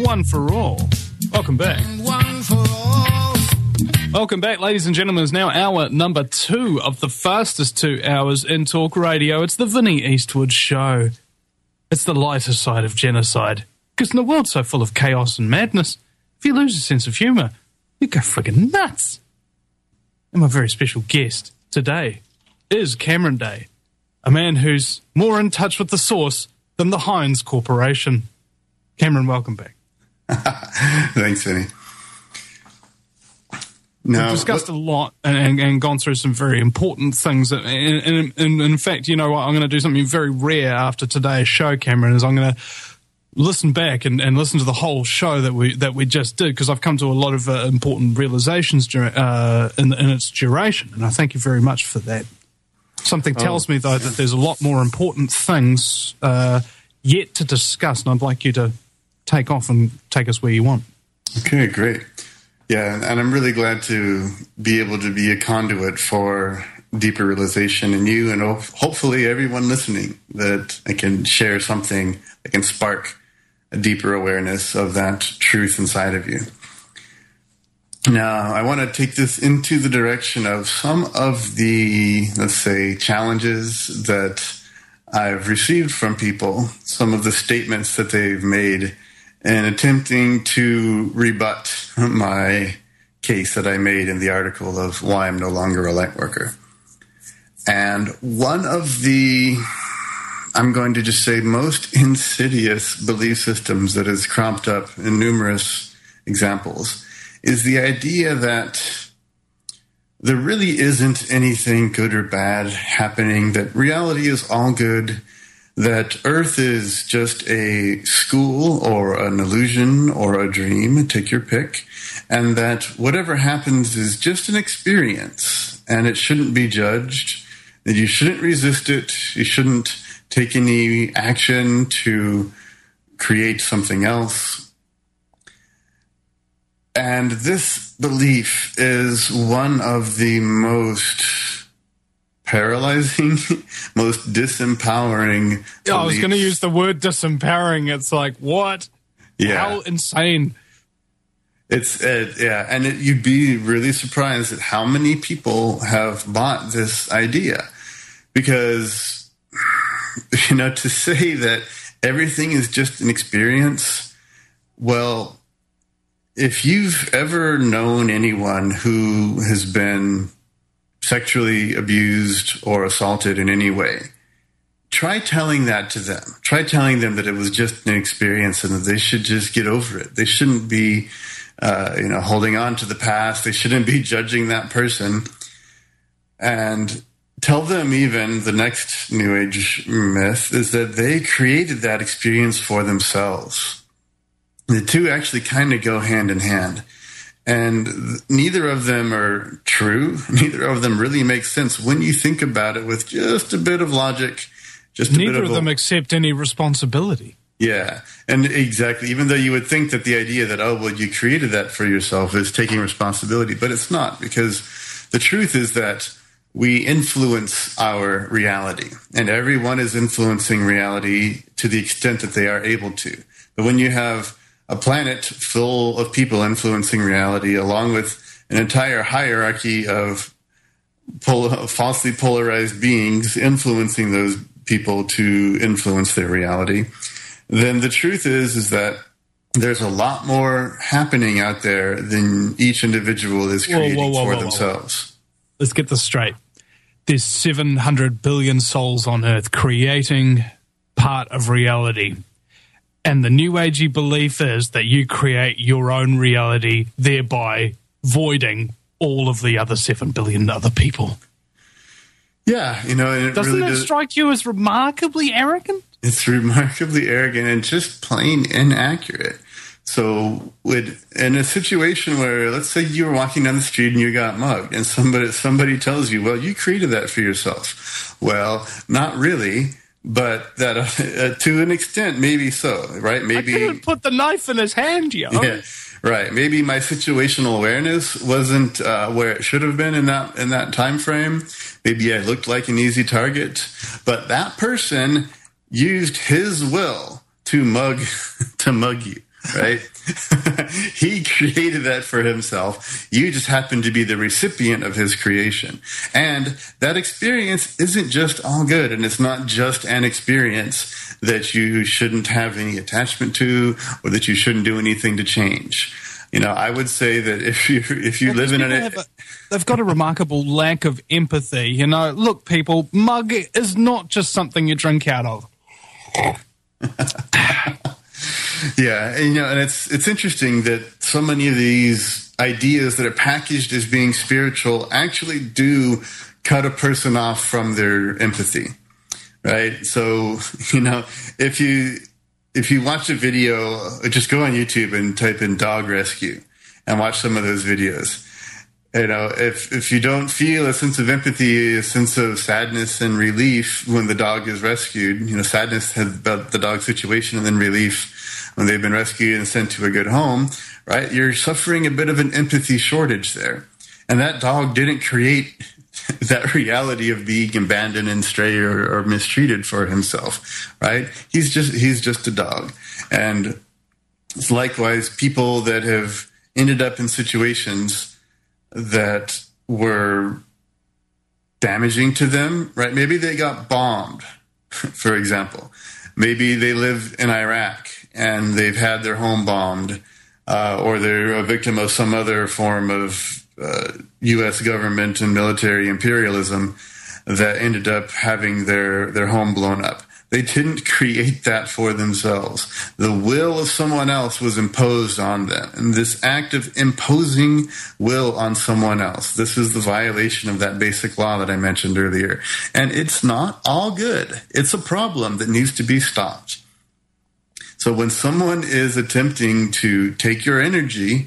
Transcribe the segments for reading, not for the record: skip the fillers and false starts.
one for all. Welcome back. One for all. Welcome back, ladies and gentlemen. It's now hour number 2 of the fastest 2 hours in talk radio. It's the Vinnie Eastwood Show. It's the lighter side of genocide. Because in a world so full of chaos and madness, if you lose a sense of humour, you go friggin' nuts. And my very special guest today is Cameron Day, a man who's more in touch with the source than the Heinz Corporation. Cameron, welcome back. Thanks, Vinny. No, We've discussed a lot and gone through some very important things. And in fact, you know what? I'm going to do something very rare after today's show, Cameron, is I'm going to listen back and listen to the whole show that we just did, because I've come to a lot of important realizations in its duration, and I thank you very much for that. Something tells me, though, that there's a lot more important things yet to discuss, and I'd like you to take off and take us where you want. Okay, great. Yeah, and I'm really glad to be able to be a conduit for deeper realization in you and hopefully everyone listening, that I can share something that can spark a deeper awareness of that truth inside of you. Now, I want to take this into the direction of some of the, let's say, challenges that I've received from people, some of the statements that they've made, and attempting to rebut my case that I made in the article of why I'm no longer a light worker. And one of the, I'm going to just say, most insidious belief systems that has cropped up in numerous examples is the idea that there really isn't anything good or bad happening, that reality is all good, that Earth is just a school or an illusion or a dream, take your pick, and that whatever happens is just an experience and it shouldn't be judged, that you shouldn't resist it, you shouldn't take any action to create something else. And this belief is one of the most paralyzing, most disempowering. Yeah, I was going to use the word disempowering. It's like, what? Yeah. How insane. It's, you'd be really surprised at how many people have bought this idea. Because, to say that everything is just an experience, well, if you've ever known anyone who has been sexually abused or assaulted in any way, try telling that to them. Try telling them that it was just an experience and that they should just get over it. They shouldn't be, holding on to the past. They shouldn't be judging that person. And tell them even the next New Age myth is that they created that experience for themselves. The two actually kind of go hand in hand. And neither of them are true. Neither of them really make sense when you think about it with just a bit of logic. Neither of them accept any responsibility. Yeah, and exactly. Even though you would think that the idea that, you created that for yourself is taking responsibility, but it's not, because the truth is that we influence our reality, and everyone is influencing reality to the extent that they are able to. But when you have a planet full of people influencing reality, along with an entire hierarchy of falsely polarized beings influencing those people to influence their reality, then the truth is that there's a lot more happening out there than each individual is creating for themselves. Let's get this straight. There's 700 billion souls on Earth creating part of reality. And the New Agey belief is that you create your own reality, thereby voiding all of the other 7 billion other people. Yeah, and it doesn't really that strike you as remarkably arrogant? It's remarkably arrogant and just plain inaccurate. So in a situation where, let's say you were walking down the street and you got mugged, and somebody tells you, well, you created that for yourself. Well, not really. But that, to an extent, maybe so, right? Maybe I couldn't put the knife in his hand, yo. Yeah, right. Maybe my situational awareness wasn't where it should have been in that time frame. Maybe I looked like an easy target. But that person used his will to mug you. right? He created that for himself. You just happen to be the recipient of his creation. And that experience isn't just all good, and it's not just an experience that you shouldn't have any attachment to or that you shouldn't do anything to change. I would say that if you live in they've got a remarkable lack of empathy. Look, people, mug is not just something you drink out of. Yeah, and it's interesting that so many of these ideas that are packaged as being spiritual actually do cut a person off from their empathy, right? So, if you watch a video, just go on YouTube and type in dog rescue and watch some of those videos. If you don't feel a sense of empathy, a sense of sadness and relief when the dog is rescued, sadness about the dog situation and then relief when they've been rescued and sent to a good home, right? You're suffering a bit of an empathy shortage there. And that dog didn't create that reality of being abandoned and stray or mistreated for himself, right? He's just a dog. And it's likewise people that have ended up in situations that were damaging to them, right? Maybe they got bombed, for example. Maybe they live in Iraq and they've had their home bombed, or they're a victim of some other form of U.S. government and military imperialism that ended up having their home blown up. They didn't create that for themselves. The will of someone else was imposed on them. And this act of imposing will on someone else, this is the violation of that basic law that I mentioned earlier. And it's not all good. It's a problem that needs to be stopped. So when someone is attempting to take your energy,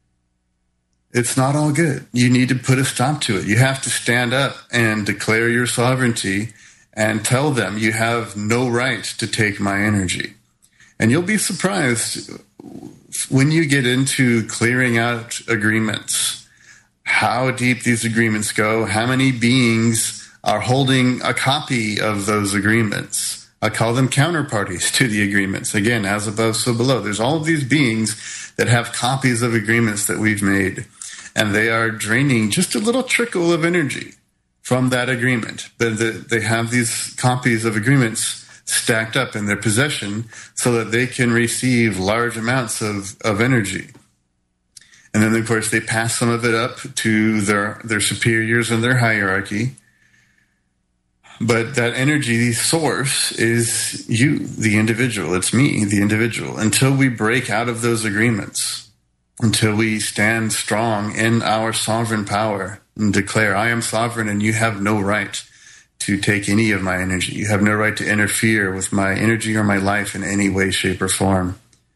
it's not all good. You need to put a stop to it. You have to stand up and declare your sovereignty and tell them you have no right to take my energy. And you'll be surprised when you get into clearing out agreements, how deep these agreements go, how many beings are holding a copy of those agreements. I call them counterparties to the agreements. Again, as above, so below. There's all of these beings that have copies of agreements that we've made, and they are draining just a little trickle of energy from that agreement. But they have these copies of agreements stacked up in their possession so that they can receive large amounts of energy. And then, of course, they pass some of it up to their superiors in their hierarchy. But that energy source is you, the individual. It's me, the individual. Until we break out of those agreements, until we stand strong in our sovereign power and declare, I am sovereign and you have no right to take any of my energy. You have no right to interfere with my energy or my life in any way, shape, or form.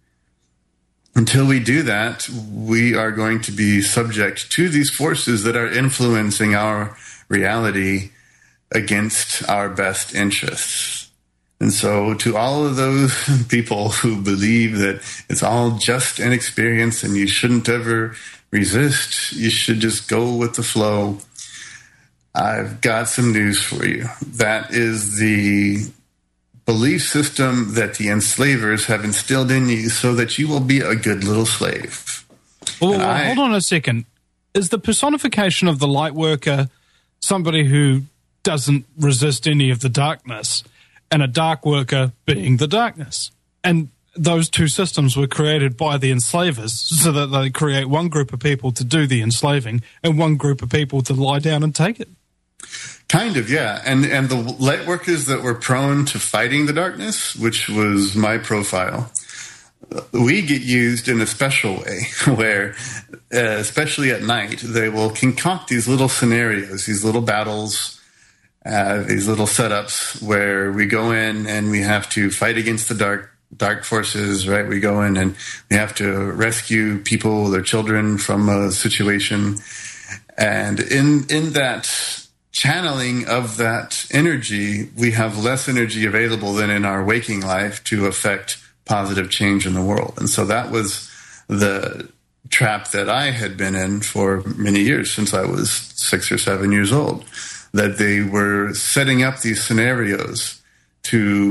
Until we do that, we are going to be subject to these forces that are influencing our reality against our best interests. And so to all of those people who believe that it's all just an experience and you shouldn't ever resist, you should just go with the flow, I've got some news for you. That is the belief system that the enslavers have instilled in you so that you will be a good little slave. Well, hold on a second. Is the personification of the light worker somebody who doesn't resist any of the darkness, and a dark worker being the darkness? And those two systems were created by the enslavers so that they create one group of people to do the enslaving and one group of people to lie down and take it. Kind of, yeah. And the light workers that were prone to fighting the darkness, which was my profile, we get used in a special way where, especially at night, they will concoct these little scenarios, these little battles, these little setups where we go in and we have to fight against the dark forces, right? We go in and we have to rescue people, their children, from a situation. And in that channeling of that energy, we have less energy available than in our waking life to affect positive change in the world. And so that was the trap that I had been in for many years, since I was 6 or 7 years old, that they were setting up these scenarios to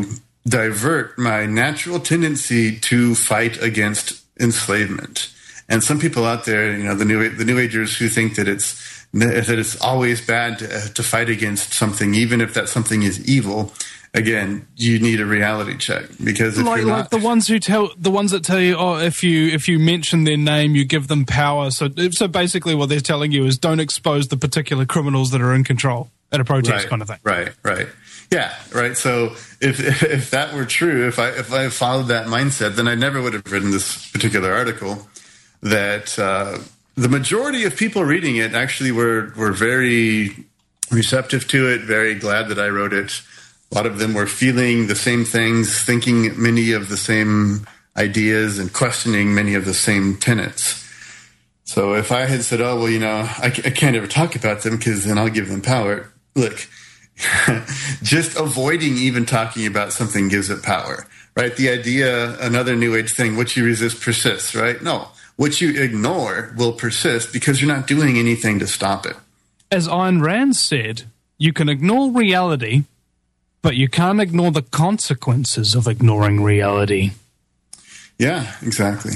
divert my natural tendency to fight against enslavement. And some people out there, the New Agers who think that it's always bad to fight against something, even if that something is evil. Again, you need a reality check, because if you're not, the ones that tell you, oh, if you mention their name, you give them power. So basically, what they're telling you is don't expose the particular criminals that are in control at a protest, kind of thing. Right. Yeah, right. So if that were true, if I followed that mindset, then I never would have written this particular article. That the majority of people reading it actually were very receptive to it, very glad that I wrote it. A lot of them were feeling the same things, thinking many of the same ideas, and questioning many of the same tenets. So if I had said, oh, well, I can't ever talk about them because then I'll give them power. Look, just avoiding even talking about something gives it power, right? The idea, another New Age thing, what you resist persists, right? No, what you ignore will persist because you're not doing anything to stop it. As Ayn Rand said, you can ignore reality, but you can't ignore the consequences of ignoring reality. Yeah, exactly.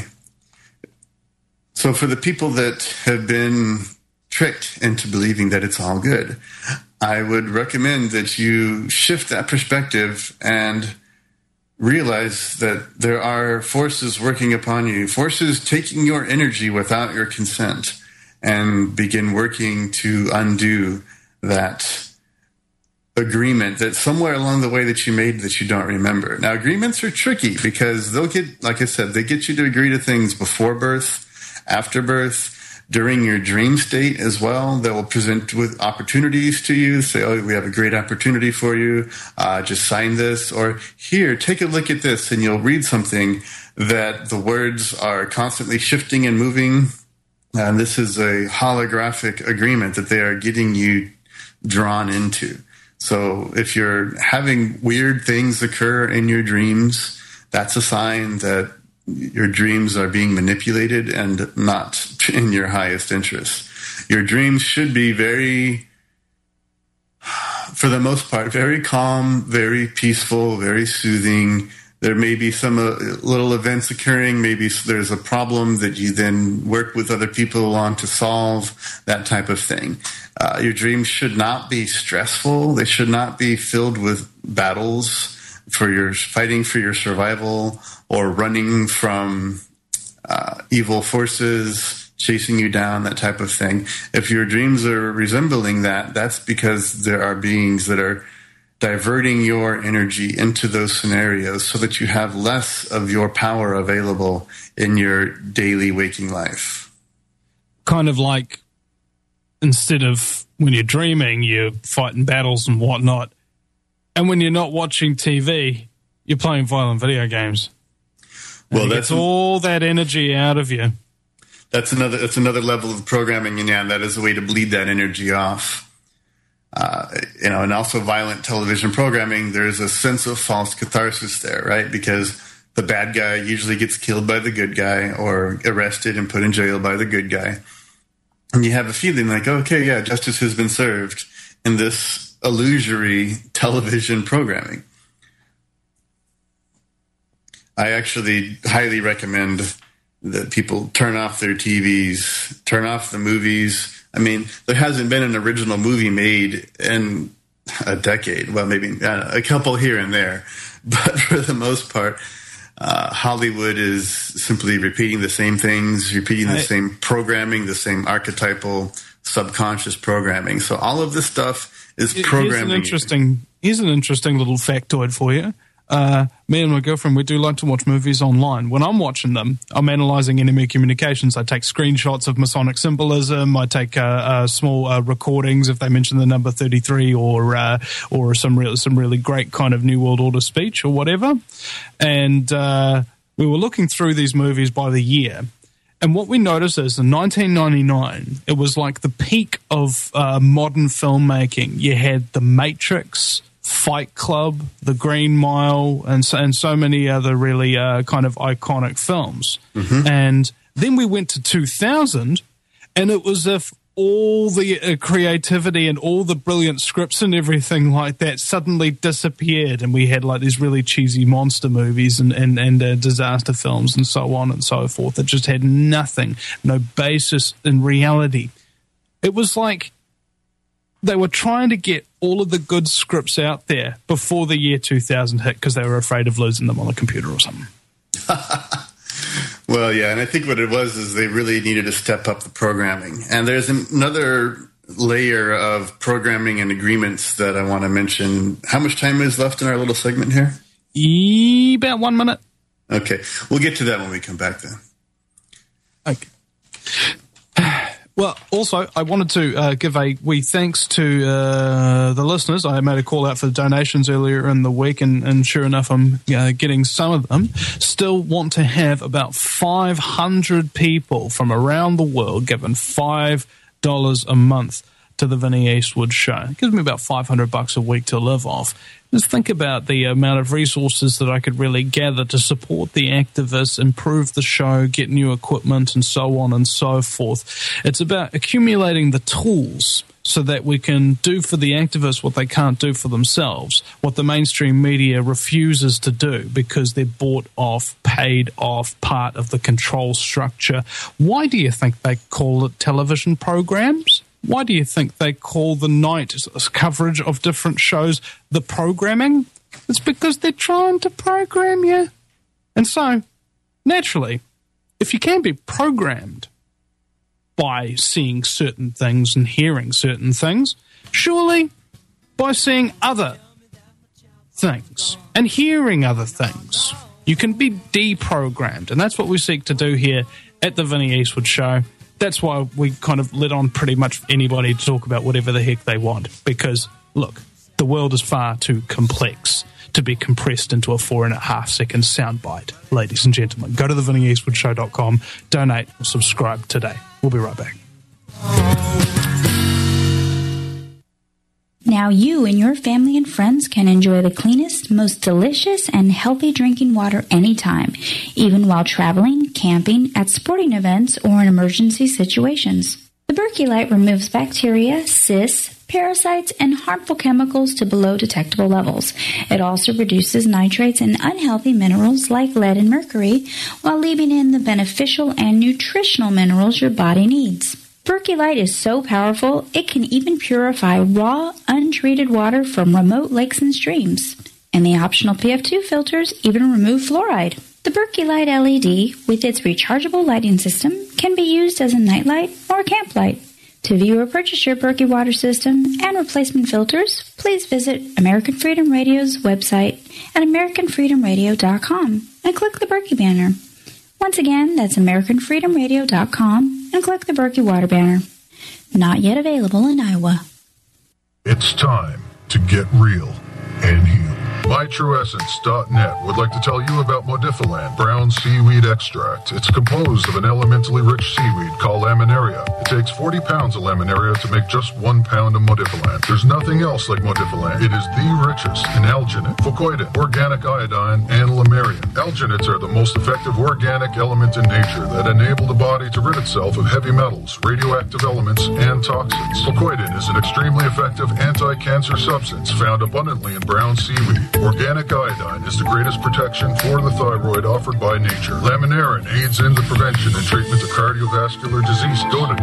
So for the people that have been tricked into believing that it's all good, I would recommend that you shift that perspective and realize that there are forces working upon you, forces taking your energy without your consent, and begin working to undo that agreement that somewhere along the way that you made that you don't remember. Now, agreements are tricky because they'll get, like I said, they get you to agree to things before birth, after birth, during your dream state as well. They will present with opportunities to you, say, oh, we have a great opportunity for you, just sign this, or here, take a look at this, and you'll read something that the words are constantly shifting and moving, and this is a holographic agreement that they are getting you drawn into. So if you're having weird things occur in your dreams, that's a sign that your dreams are being manipulated and not in your highest interest. Your dreams should be for the most part, very calm, very peaceful, very soothing. There may be some little events occurring. Maybe there's a problem that you then work with other people on to solve, that type of thing. Your dreams should not be stressful. They should not be filled with battles fighting for your survival, or running from evil forces chasing you down, that type of thing. If your dreams are resembling that, that's because there are beings that are diverting your energy into those scenarios so that you have less of your power available in your daily waking life. Kind of like, instead of when you're dreaming, you're fighting battles and whatnot, and when you're not watching TV, you're playing violent video games. Well, that's all that energy out of you. That's another level of programming, and that is a way to bleed that energy off. And also violent television programming, there's a sense of false catharsis there, right? Because the bad guy usually gets killed by the good guy, or arrested and put in jail by the good guy. And you have a feeling like, okay, yeah, justice has been served in this illusory television programming. I actually highly recommend that people turn off their TVs, turn off the movies. I mean, there hasn't been an original movie made in a decade. Well, maybe a couple here and there. But for the most part, Hollywood is simply repeating the same things, repeating the same programming, the same archetypal subconscious programming. So all of this stuff is programming. Here's an interesting little factoid for you. Me and my girlfriend, we do like to watch movies online. When I'm watching them, I'm analyzing enemy communications. I take screenshots of Masonic symbolism. I take small recordings if they mention the number 33 or some really great kind of New World Order speech or whatever. And we were looking through these movies by the year. And what we noticed is in 1999, it was like the peak of modern filmmaking. You had The Matrix, Fight Club, The Green Mile, and so many other really kind of iconic films. Mm-hmm. And then we went to 2000, and it was as if all the creativity and all the brilliant scripts and everything like that suddenly disappeared, and we had like these really cheesy monster movies and disaster films and so on and so forth that just had nothing, no basis in reality. It was like they were trying to get all of the good scripts out there before the year 2000 hit because they were afraid of losing them on a computer or something. Well, yeah, and I think what it was is they really needed to step up the programming. And there's another layer of programming and agreements that I want to mention. How much time is left in our little segment here? About 1 minute. Okay, we'll get to that when we come back then. Okay. Well, also, I wanted to give a wee thanks to the listeners. I made a call out for the donations earlier in the week, and sure enough, I'm getting some of them. Still want to have about 500 people from around the world giving $5 a month to the Vinnie Eastwood Show. It gives me about $500 a week to live off. Just think about the amount of resources that I could really gather to support the activists, improve the show, get new equipment, and so on and so forth. It's about accumulating the tools so that we can do for the activists what they can't do for themselves, what the mainstream media refuses to do because they're bought off, paid off, part of the control structure. Why do you think they call it television programs? Why do you think they call the night coverage of different shows the programming? It's because they're trying to program you. And so, naturally, if you can be programmed by seeing certain things and hearing certain things, surely by seeing other things and hearing other things, you can be deprogrammed. And that's what we seek to do here at the Vinnie Eastwood Show. That's why we kind of let on pretty much anybody to talk about whatever the heck they want. Because, look, the world is far too complex to be compressed into a 4.5-second soundbite. Ladies and gentlemen, go to thevinnieeastwoodshow.com, donate or subscribe today. We'll be right back. Now you and your family and friends can enjoy the cleanest, most delicious, and healthy drinking water anytime, even while traveling, camping, at sporting events, or in emergency situations. The Berkey Light removes bacteria, cysts, parasites, and harmful chemicals to below detectable levels. It also reduces nitrates and unhealthy minerals like lead and mercury, while leaving in the beneficial and nutritional minerals your body needs. Berkey Light is so powerful, it can even purify raw, untreated water from remote lakes and streams. And the optional PF2 filters even remove fluoride. The Berkey Light LED, with its rechargeable lighting system, can be used as a nightlight or a camp light. To view or purchase your Berkey water system and replacement filters, please visit American Freedom Radio's website at AmericanFreedomRadio.com and click the Berkey banner. Once again, that's AmericanFreedomRadio.com and click the Berkey water banner. Not yet available in Iowa. It's time to get real and heal. MyTrueEssence.net would like to tell you about Modifiland brown seaweed extract. It's composed of an elementally rich seaweed called laminaria. It takes 40 pounds of laminaria to make just 1 pound of Modifiland. There's nothing else like Modifiland. It is the richest in alginate, fucoidin, organic iodine, and lamarian. Alginates are the most effective organic element in nature that enable the body to rid itself of heavy metals, radioactive elements, and toxins. Fucoidin is an extremely effective anti-cancer substance found abundantly in brown seaweed. Organic iodine is the greatest protection for the thyroid offered by nature. Laminarin aids in the prevention and treatment of cardiovascular disease. Go to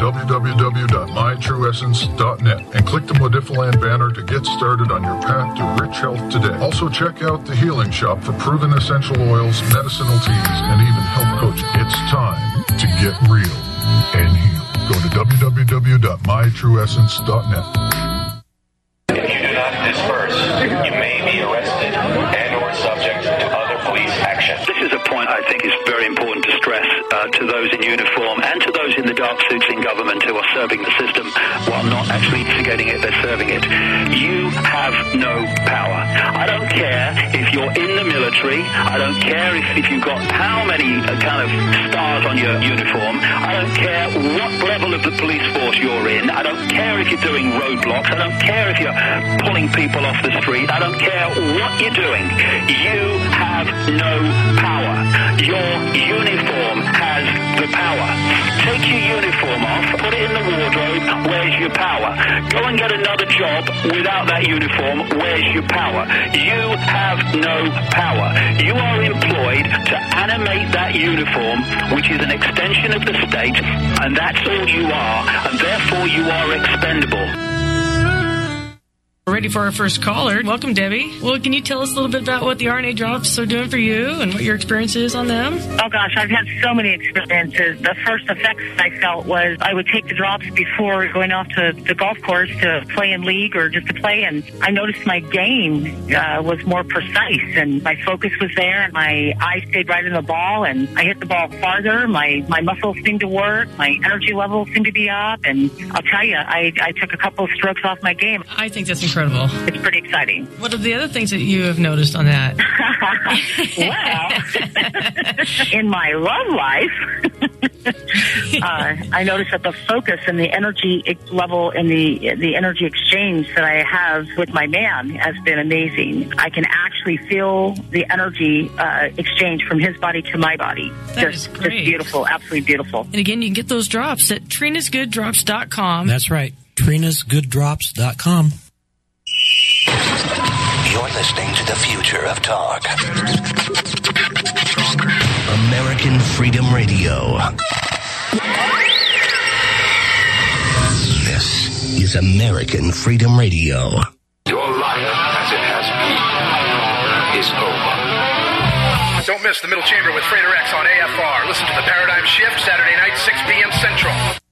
www.mytrueessence.net and click the Modifiland banner to get started on your path to rich health today. Also check out the Healing Shop for proven essential oils, medicinal teas, and even health coaching. It's time to get real and heal. Go to www.mytrueessence.net. If you do not disperse, you may be arrested and or subject to other police action. This is a point I think is very important to stress to those in uniform and to those in the dark suits in government who are serving the system while not actually instigating it, they're serving it. You have no power. I don't care if you're in the military. I don't care if you've got how many kind of stars on your uniform. I don't care what level of the police force you're in. I don't care if you're doing roadblocks. I don't care if you're pulling people off the street. I don't care what you're doing. You have no power. Your uniform has the power. Take your uniform off, put it in the wardrobe, where's your power? Go and get another job without that uniform, where's your power? You have no power. You are employed to animate that uniform, which is an extension of the state, and that's all you are, and therefore you are expendable. We're ready for our first caller. Welcome, Debbie. Well, can you tell us a little bit about what the RNA drops are doing for you and what your experience is on them? Oh, gosh, I've had so many experiences. The first effects I felt was I would take the drops before going off to the golf course to play in league or just to play, and I noticed my game was more precise, and my focus was there, and my eye stayed right in the ball, and I hit the ball farther. My muscles seemed to work. My energy levels seemed to be up, and I'll tell you, I took a couple of strokes off my game. I think that's incredible. It's pretty exciting. What are the other things that you have noticed on that? Well, in my love life, I noticed that the focus and the energy level and the energy exchange that I have with my man has been amazing. I can actually feel the energy exchange from his body to my body. That is great. Just beautiful, absolutely beautiful. And again, you can get those drops at Trina'sGoodDrops.com. That's right, Trina'sGoodDrops.com. You're listening to the future of talk. American Freedom Radio. This is American Freedom Radio. Your life, as it has been, is over. Don't miss the Middle Chamber with Frater X on AFR. Listen to the Paradigm Shift Saturday night, 6 p.m. Central.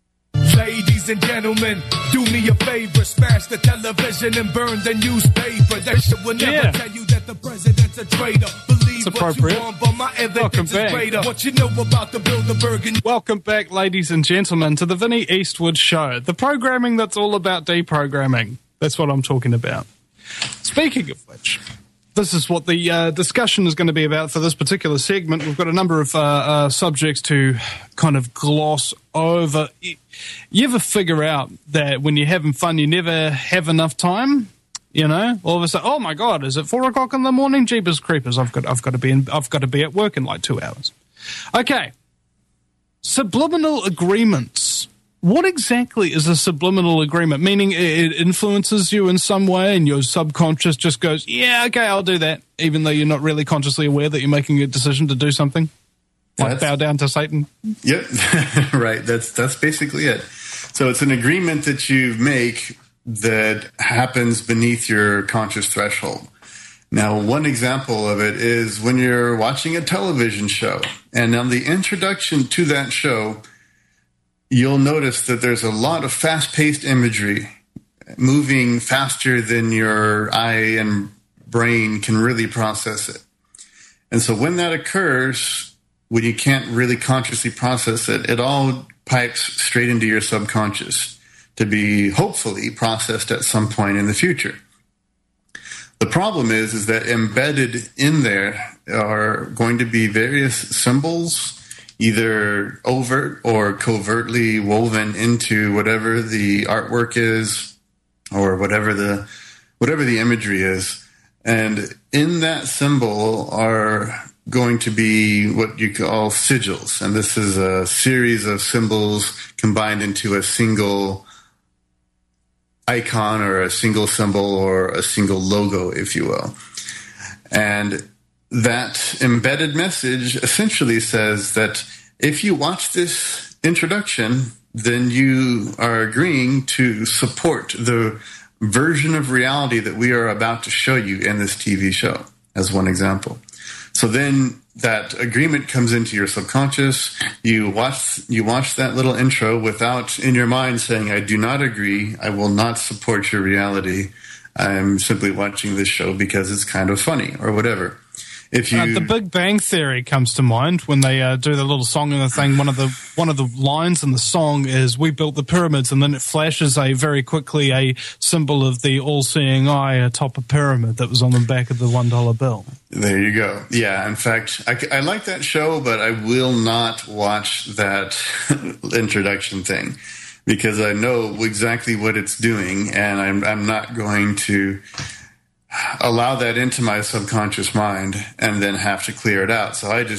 Ladies and gentlemen, do me a favor, smash the television and burn the newspaper. That shit will never tell you that the president's a traitor. Believe what you want, but my evidence is greater. What you know about the Bilderberg. Welcome back, ladies and gentlemen, to the Vinnie Eastwood Show, the programming that's all about deprogramming. That's what I'm talking about. Speaking of which, this is what the discussion is going to be about for this particular segment. We've got a number of subjects to kind of gloss over. You ever figure out that when you're having fun, you never have enough time? You know, all of a sudden, oh my God, is it 4 o'clock in the morning? Jeepers creepers! I've got to be at work in like 2 hours. Okay, subliminal agreements. What exactly is a subliminal agreement? Meaning it influences you in some way and your subconscious just goes, yeah, okay, I'll do that, even though you're not really consciously aware that you're making a decision to do something? Like bow down to Satan? Yep, right. That's basically it. So it's an agreement that you make that happens beneath your conscious threshold. Now, one example of it is when you're watching a television show, and on the introduction to that show, you'll notice that there's a lot of fast-paced imagery moving faster than your eye and brain can really process it. And so when that occurs, when you can't really consciously process it, it all pipes straight into your subconscious to be hopefully processed at some point in the future. The problem is that embedded in there are going to be various symbols, either overt or covertly woven into whatever the artwork is or whatever the imagery is. And in that symbol are going to be what you call sigils. And this is a series of symbols combined into a single icon or a single symbol or a single logo, if you will. And that embedded message essentially says that if you watch this introduction, then you are agreeing to support the version of reality that we are about to show you in this TV show, as one example. So then that agreement comes into your subconscious. You watch that little intro without in your mind saying, I do not agree. I will not support your reality. I'm simply watching this show because it's kind of funny or whatever. If you the Big Bang Theory comes to mind when they do the little song and the thing. One of the lines in the song is "We built the pyramids," and then it flashes very quickly a symbol of the all-seeing eye atop a pyramid that was on the back of the $1 bill. There you go. Yeah, in fact, I like that show, but I will not watch that introduction thing because I know exactly what it's doing, and I'm not going to allow that into my subconscious mind and then have to clear it out. So I just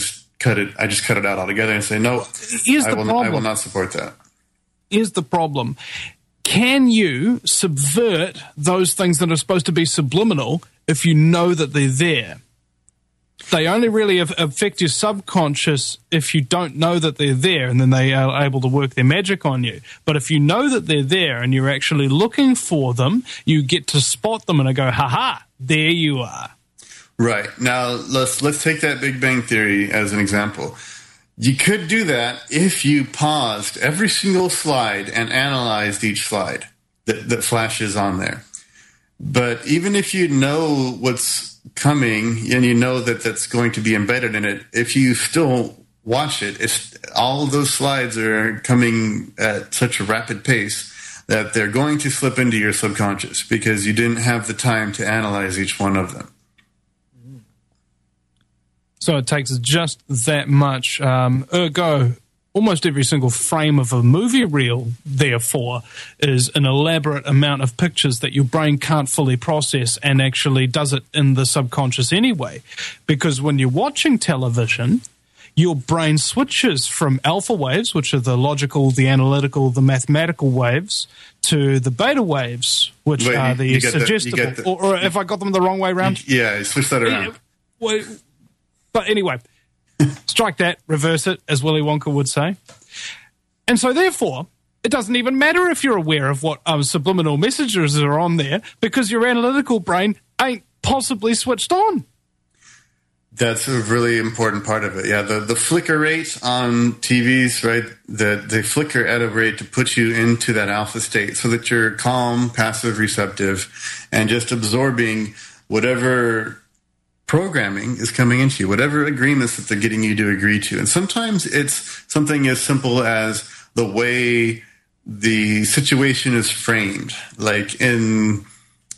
cut it out altogether and say, no, I will not support that. Here's the problem. Can you subvert those things that are supposed to be subliminal if you know that they're there? They only really affect your subconscious if you don't know that they're there, and then they are able to work their magic on you. But if you know that they're there and you're actually looking for them, you get to spot them and go, ha-ha, there you are. Right. Now, let's take that Big Bang Theory as an example. You could do that if you paused every single slide and analyzed each slide that flashes on there. But even if you know what's coming and you know that that's going to be embedded in it, if you still watch it, all of those slides are coming at such a rapid pace that they're going to slip into your subconscious because you didn't have the time to analyze each one of them. So it takes just that much. Ergo, almost every single frame of a movie reel, therefore, is an elaborate amount of pictures that your brain can't fully process and actually does it in the subconscious anyway. Because when you're watching television, your brain switches from alpha waves, which are the logical, the analytical, the mathematical waves, to the beta waves, which are the suggestible. Or if I got them the wrong way around? Yeah, switch that around. But anyway, strike that, reverse it, as Willy Wonka would say. And so therefore, it doesn't even matter if you're aware of what subliminal messages are on there because your analytical brain ain't possibly switched on. That's a really important part of it. Yeah, the flicker rate on TVs, right, they flicker at a rate to put you into that alpha state so that you're calm, passive, receptive, and just absorbing whatever programming is coming into you, whatever agreements that they're getting you to agree to. And sometimes it's something as simple as the way the situation is framed, like in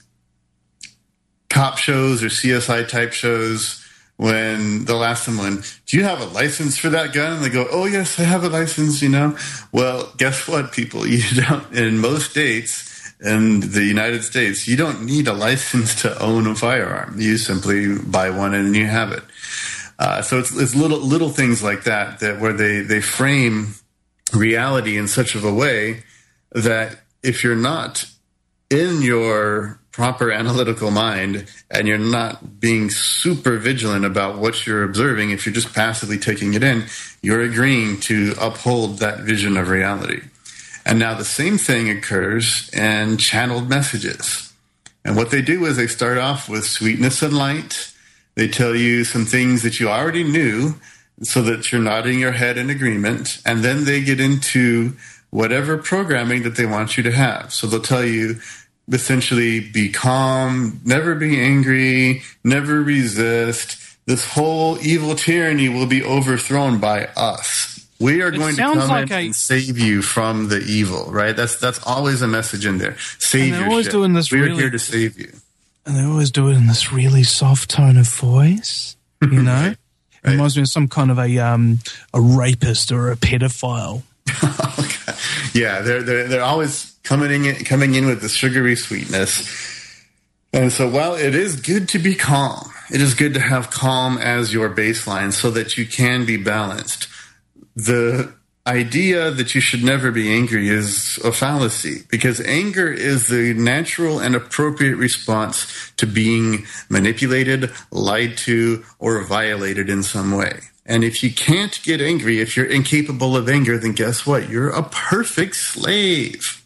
cop shows or CSI type shows. When they'll ask someone, do you have a license for that gun? And they go, oh, yes, I have a license, Well, guess what, people? You don't, in most states, in the United States, you don't need a license to own a firearm. You simply buy one and you have it. So it's little things like that where they frame reality in such of a way that if you're not in your proper analytical mind and you're not being super vigilant about what you're observing, if you're just passively taking it in, you're agreeing to uphold that vision of reality. And now the same thing occurs in channeled messages. And what they do is they start off with sweetness and light. They tell you some things that you already knew so that you're nodding your head in agreement. And then they get into whatever programming that they want you to have. So they'll tell you, essentially, be calm, never be angry, never resist. This whole evil tyranny will be overthrown by us. We are going to come in and save you from the evil, right? That's always a message in there. Save your shit. We're here to save you. And they always do it in this really soft tone of voice, Right. It reminds me of some kind of a rapist or a pedophile. Okay. Yeah, they're always coming in with the sugary sweetness. And so while it is good to be calm, it is good to have calm as your baseline so that you can be balanced. The idea that you should never be angry is a fallacy because anger is the natural and appropriate response to being manipulated, lied to, or violated in some way. And if you can't get angry, if you're incapable of anger, then guess what? You're a perfect slave.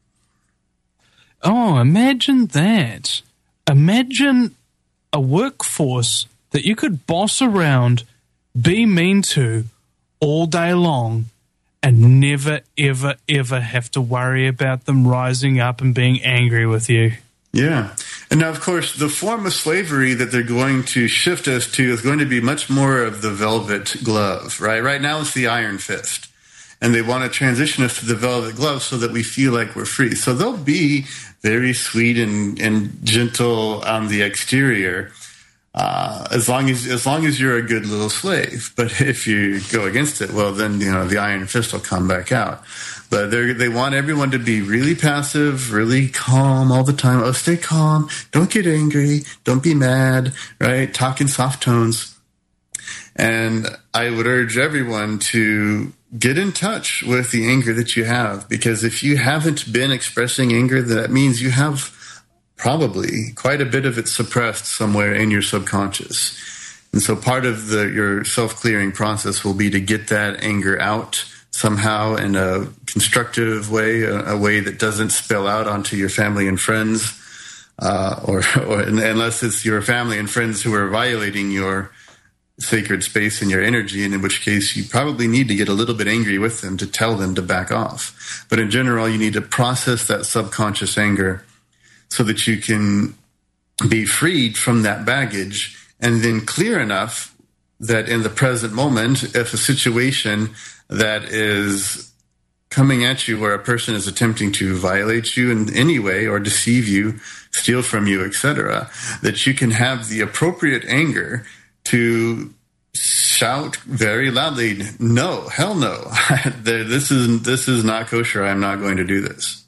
Oh, imagine that. Imagine a workforce that you could boss around, be mean to all day long, and never, ever, ever have to worry about them rising up and being angry with you. Yeah. And now, of course, the form of slavery that they're going to shift us to is going to be much more of the velvet glove, right? Right now it's the iron fist. And they want to transition us to the velvet glove so that we feel like we're free. So they'll be very sweet and gentle on the exterior, as long as you're a good little slave. But if you go against it, well, then the iron fist will come back out. But they want everyone to be really passive, really calm all the time. Oh, stay calm. Don't get angry. Don't be mad, right? Talk in soft tones. And I would urge everyone to get in touch with the anger that you have, because if you haven't been expressing anger, that means you have probably quite a bit of it suppressed somewhere in your subconscious. And so part of your self-clearing process will be to get that anger out somehow in a constructive way, a way that doesn't spill out onto your family and friends, or unless it's your family and friends who are violating your sacred space and your energy, and in which case you probably need to get a little bit angry with them to tell them to back off. But in general, you need to process that subconscious anger so that you can be freed from that baggage, and then clear enough that in the present moment, if a situation that is coming at you where a person is attempting to violate you in any way or deceive you, steal from you, etc., that you can have the appropriate anger to shout very loudly, no, hell no, this is not kosher, I'm not going to do this.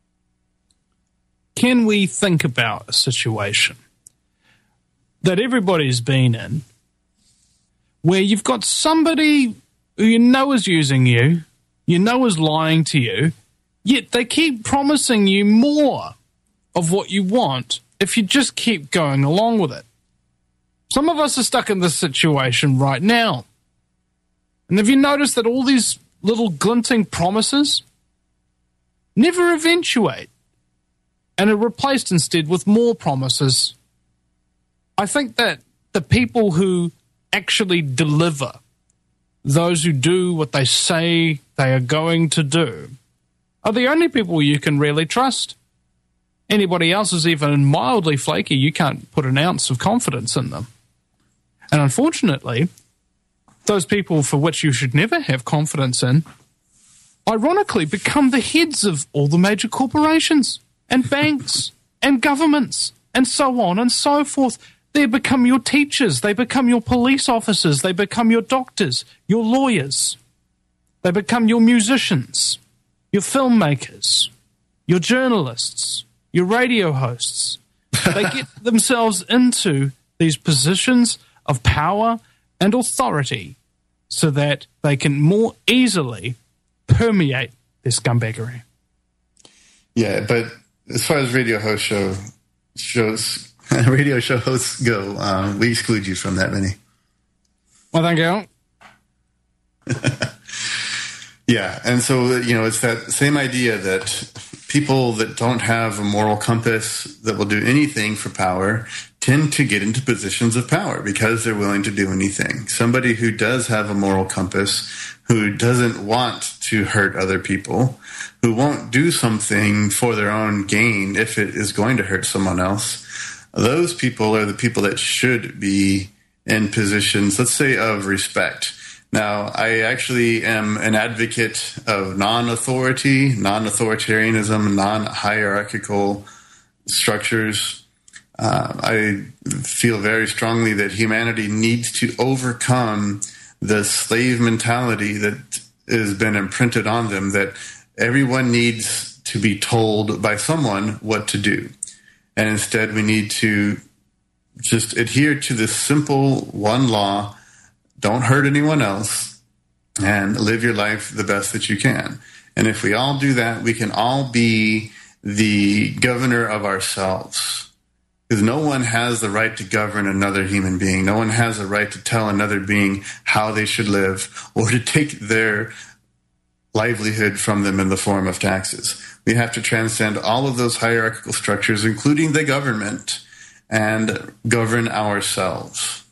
Can we think about a situation that everybody's been in where you've got somebody who you know is using you, you know is lying to you, yet they keep promising you more of what you want if you just keep going along with it? Some of us are stuck in this situation right now. And have you noticed that all these little glinting promises never eventuate and are replaced instead with more promises? I think that the people who actually deliver, those who do what they say they are going to do, are the only people you can really trust. Anybody else is even mildly flaky, you can't put an ounce of confidence in them. And unfortunately, those people for which you should never have confidence in, ironically, become the heads of all the major corporations and banks and governments and so on and so forth. They become your teachers, they become your police officers, they become your doctors, your lawyers, they become your musicians, your filmmakers, your journalists, your radio hosts. They get themselves into these positions of power and authority so that they can more easily permeate this scumbaggery. Yeah, but as far as radio shows go, we exclude you from that, Vinny. Well, thank you. Yeah, and so, it's that same idea that people that don't have a moral compass that will do anything for power tend to get into positions of power because they're willing to do anything. Somebody who does have a moral compass, who doesn't want to hurt other people, who won't do something for their own gain if it is going to hurt someone else, those people are the people that should be in positions, let's say, of respect. Now, I actually am an advocate of non-authority, non-authoritarianism, non-hierarchical structures. I feel very strongly that humanity needs to overcome the slave mentality that has been imprinted on them, that everyone needs to be told by someone what to do. And instead, we need to just adhere to this simple one law: don't hurt anyone else and live your life the best that you can. And if we all do that, we can all be the governor of ourselves. Because no one has the right to govern another human being. No one has the right to tell another being how they should live or to take their livelihood from them in the form of taxes. We have to transcend all of those hierarchical structures, including the government, and govern ourselves.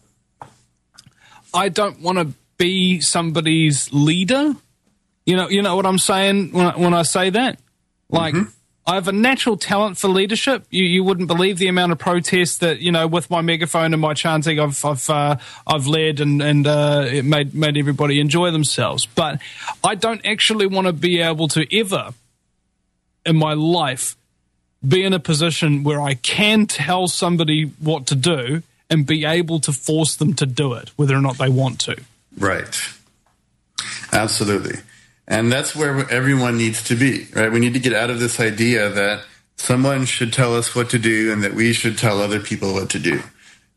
I don't want to be somebody's leader. You know what I'm saying when I say that? Like, I have a natural talent for leadership. You wouldn't believe the amount of protests that, with my megaphone and my chanting I've led and it made everybody enjoy themselves. But I don't actually want to be able to ever in my life be in a position where I can tell somebody what to do and be able to force them to do it, whether or not they want to. Right. Absolutely. And that's where everyone needs to be, right? We need to get out of this idea that someone should tell us what to do and that we should tell other people what to do.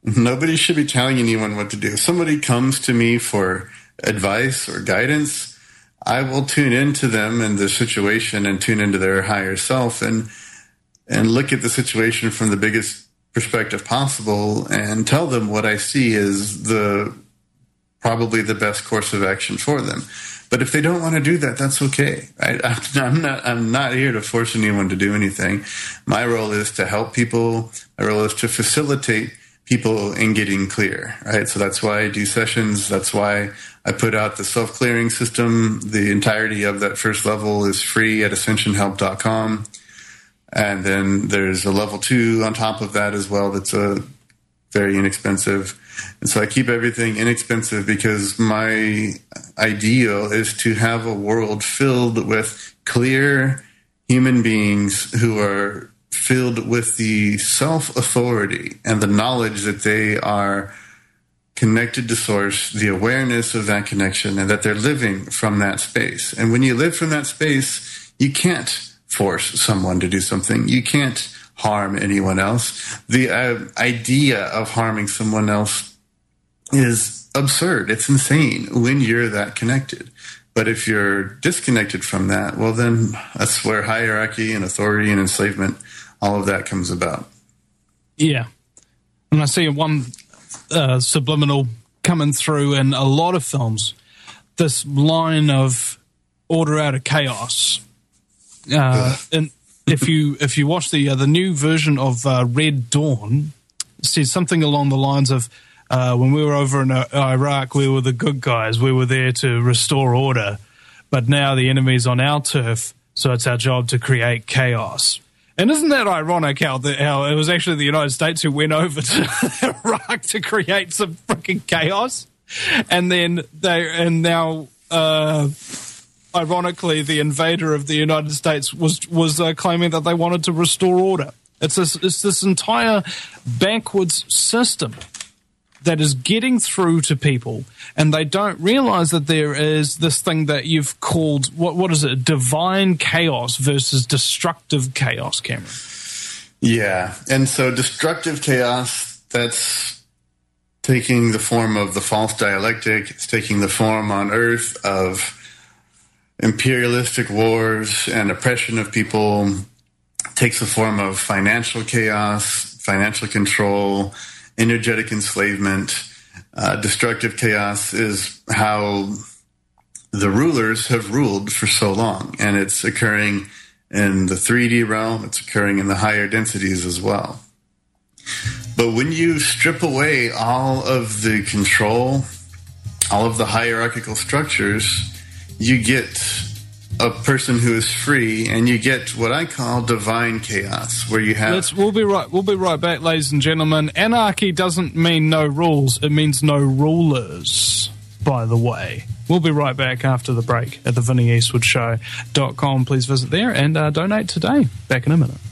Nobody should be telling anyone what to do. If somebody comes to me for advice or guidance, I will tune into them and the situation and tune into their higher self and look at the situation from the biggest perspective possible and tell them what I see is probably the best course of action for them. But if they don't want to do that, that's okay. I'm not here to force anyone to do anything. My role is to help people. My role is to facilitate people in getting clear, right? So that's why I do sessions. That's why I put out the self-clearing system. The entirety of that first level is free at ascensionhelp.com. And then there's a level 2 on top of that as well that's very inexpensive. And so I keep everything inexpensive because my ideal is to have a world filled with clear human beings who are filled with the self-authority and the knowledge that they are connected to source, the awareness of that connection, and that they're living from that space. And when you live from that space, you can't force someone to do something. You can't harm anyone else. The idea of harming someone else is absurd. It's insane when you're that connected. But if you're disconnected from that, well, then that's where hierarchy and authority and enslavement, all of that comes about. Yeah. And I see one subliminal coming through in a lot of films, this line of order out of chaos. And if you watch the new version of Red Dawn, it says something along the lines of, when we were over in Iraq, we were the good guys. We were there to restore order. But now the enemy's on our turf, so it's our job to create chaos. And isn't that ironic how it was actually the United States who went over to Iraq to create some freaking chaos? And then now ironically, the invader of the United States was claiming that they wanted to restore order. It's this entire backwards system that is getting through to people, and they don't realize that there is this thing that you've called, what is it, divine chaos versus destructive chaos, Cameron. Yeah, and so destructive chaos, that's taking the form of the false dialectic. It's taking the form on Earth of imperialistic wars and oppression of people. It takes the form of financial chaos, financial control, energetic enslavement. Destructive chaos is how the rulers have ruled for so long, and it's occurring in the 3D realm. It's occurring in the higher densities as well. But when you strip away all of the control, all of the hierarchical structures, you get a person who is free, and you get what I call divine chaos, where you have... We'll be right back, ladies and gentlemen. Anarchy doesn't mean no rules. It means no rulers, by the way. We'll be right back after the break at thevinnieeastwoodshow.com. Please visit there and donate today. Back in a minute.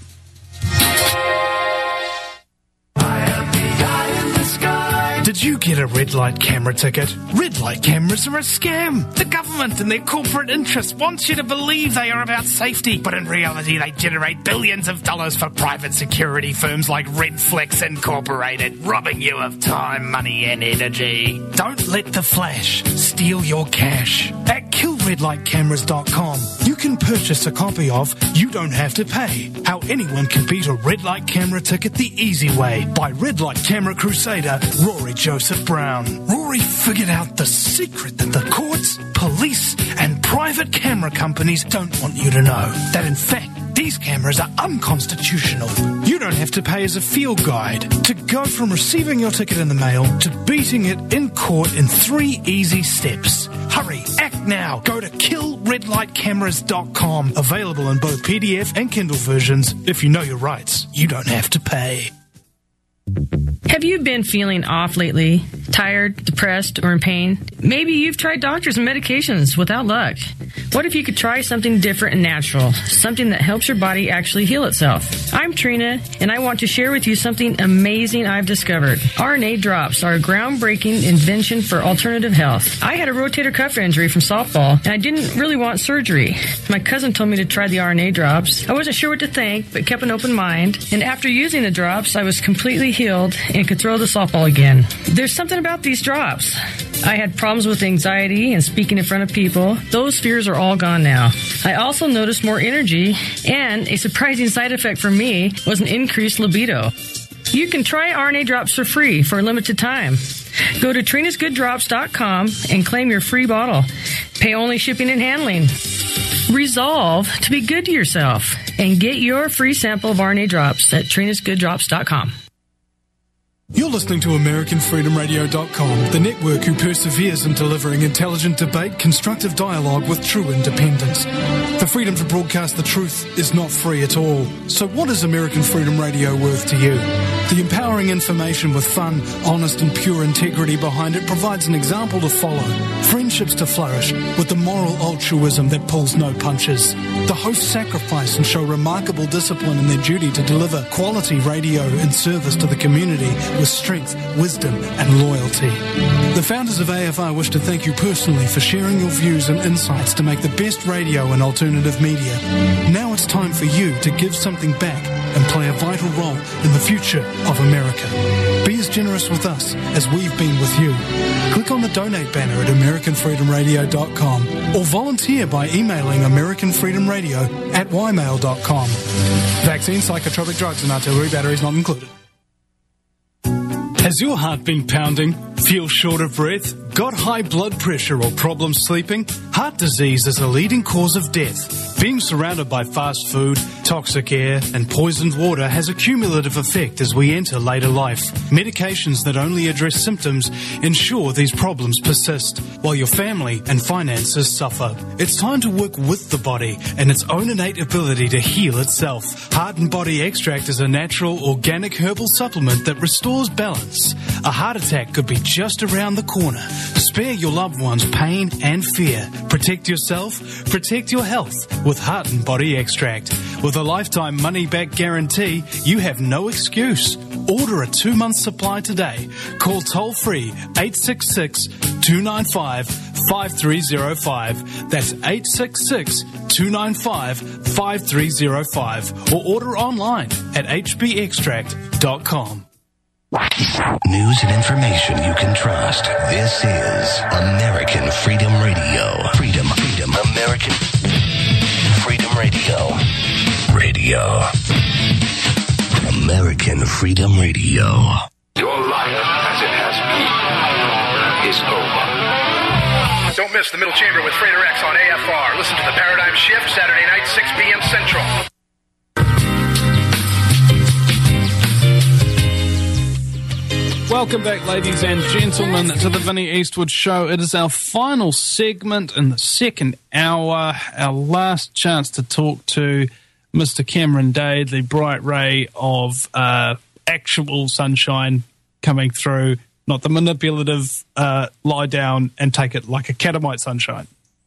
Did you get a red light camera ticket? Red light cameras are a scam. The government and their corporate interests want you to believe they are about safety, but in reality they generate billions of dollars for private security firms like Redflex Incorporated, robbing you of time, money and energy. Don't let the flash steal your cash. At killredlightcameras.com, you can purchase a copy of You Don't Have to Pay, How Anyone Can Beat a Red Light Camera Ticket the Easy Way by Red Light Camera Crusader Rory Joseph Brown. Rory figured out the secret that the courts, police, and private camera companies don't want you to know. That in fact, these cameras are unconstitutional. You don't have to pay as a field guide to go from receiving your ticket in the mail to beating it in court in 3 easy steps. Hurry, act now. Go to killredlightcameras.com. Available in both PDF and Kindle versions. If you know your rights, you don't have to pay. Have you been feeling off lately? Tired, depressed, or in pain? Maybe you've tried doctors and medications without luck. What if you could try something different and natural, something that helps your body actually heal itself? I'm Trina, and I want to share with you something amazing I've discovered. RNA drops are a groundbreaking invention for alternative health. I had a rotator cuff injury from softball, and I didn't really want surgery. My cousin told me to try the RNA drops. I wasn't sure what to think, but kept an open mind. And after using the drops, I was completely healed and could throw the softball again. There's something about these drops. I had problems with anxiety and speaking in front of people. Those fears are all gone now. I also noticed more energy, and a surprising side effect for me was an increased libido. You can try RNA drops for free for a limited time. Go to trinasgooddrops.com and claim your free bottle. Pay only shipping and handling. Resolve to be good to yourself and get your free sample of RNA drops at trinasgooddrops.com. You're listening to AmericanFreedomRadio.com, the network who perseveres in delivering intelligent debate, constructive dialogue with true independence. The freedom to broadcast the truth is not free at all. So what is American Freedom Radio worth to you? The empowering information with fun, honest and pure integrity behind it provides an example to follow, friendships to flourish, with the moral altruism that pulls no punches. The hosts sacrifice and show remarkable discipline in their duty to deliver quality radio in service to the community with strength, wisdom and loyalty. The founders of AFR wish to thank you personally for sharing your views and insights to make the best radio and alternative media. Now it's time for you to give something back and play a vital role in the future of America. Be as generous with us as we've been with you. Click on the donate banner at AmericanFreedomRadio.com or volunteer by emailing AmericanFreedomRadio@ymail.com. Vaccine, psychotropic drugs and artillery batteries not included. Has your heart been pounding? Feel short of breath? Got high blood pressure or problems sleeping? Heart disease is a leading cause of death. Being surrounded by fast food, toxic air and poisoned water has a cumulative effect as we enter later life. Medications that only address symptoms ensure these problems persist, while your family and finances suffer. It's time to work with the body and its own innate ability to heal itself. Heart and Body Extract is a natural, organic herbal supplement that restores balance. A heart attack could be just around the corner. Spare your loved ones pain and fear. Protect yourself, protect your health with Heart and Body Extract. With a lifetime money-back guarantee, you have no excuse. Order a 2-month supply today. Call toll-free 866-295-5305. That's 866-295-5305. Or order online at hbextract.com. News and information you can trust. This is American Freedom Radio. Freedom, American Freedom Radio. American Freedom Radio. Your life, as it has been, is over. Don't miss the Middle Chamber with Frater X on AFR. Listen to the Paradigm Shift Saturday night, 6 p.m. Central. Welcome back, ladies and gentlemen, to the Vinnie Eastwood Show. It is our final segment in the second hour, our last chance to talk to Mr. Cameron Dade, the bright ray of actual sunshine coming through, not the manipulative lie down and take it like a catamite sunshine.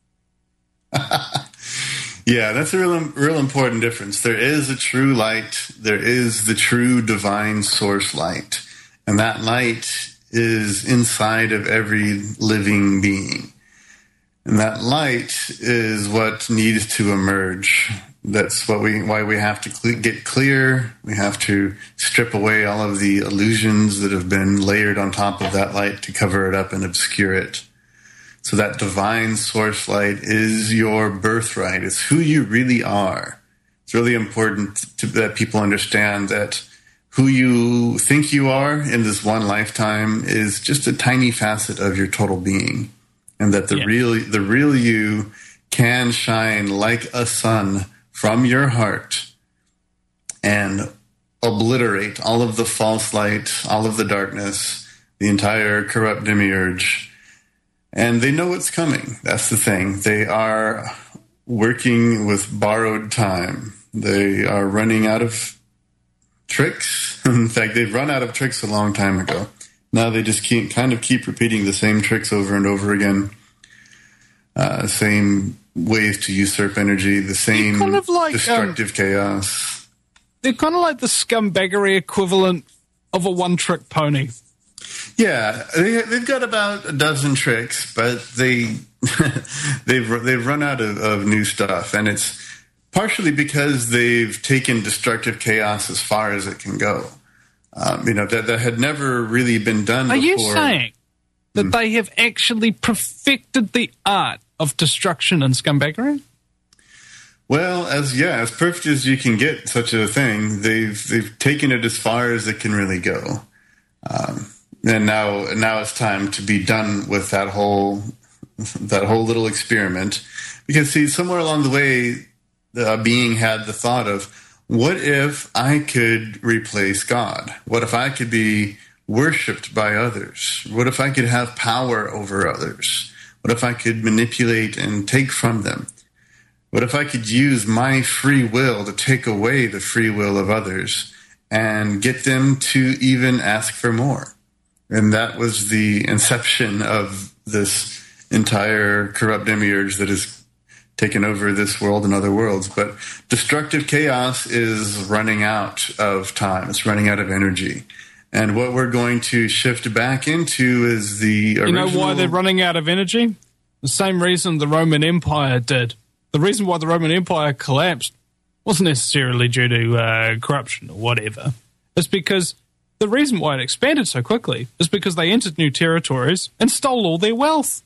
Yeah, that's a real important difference. There is a true light. There is the true divine source light. And that light is inside of every living being. And that light is what needs to emerge. That's why we have to get clear. We have to strip away all of the illusions that have been layered on top of that light to cover it up and obscure it. So that divine source light is your birthright. It's who you really are. It's really important that people understand that who you think you are in this one lifetime is just a tiny facet of your total being, and that the real you can shine like a sun from your heart and obliterate all of the false light, all of the darkness, the entire corrupt demiurge. And they know what's coming. That's the thing. They are working with borrowed time. They are running out of tricks. In fact, they've run out of tricks a long time ago. Now they just keep repeating the same tricks over and over again. Same ways to usurp energy, the same kind of like, destructive chaos. They're kind of like the scumbaggery equivalent of a one-trick pony. Yeah, they've got about a dozen tricks, but they've run out of new stuff, and it's partially because they've taken destructive chaos as far as it can go. That had never really been done before. Are you saying that they have actually perfected the art of destruction and scumbaggery? Well, as perfect as you can get such a thing, they've taken it as far as it can really go. And now it's time to be done with that whole little experiment. Because, see, somewhere along the way, the being had the thought of, what if I could replace God? What if I could be worshipped by others? What if I could have power over others? What if I could manipulate and take from them? What if I could use my free will to take away the free will of others and get them to even ask for more? And that was the inception of this entire corrupt demiurge that has taken over this world and other worlds. But destructive chaos is running out of time. It's running out of energy. And what we're going to shift back into is the original... You know why they're running out of energy? The same reason the Roman Empire did. The reason why the Roman Empire collapsed wasn't necessarily due to corruption or whatever. It's because the reason why it expanded so quickly is because they entered new territories and stole all their wealth.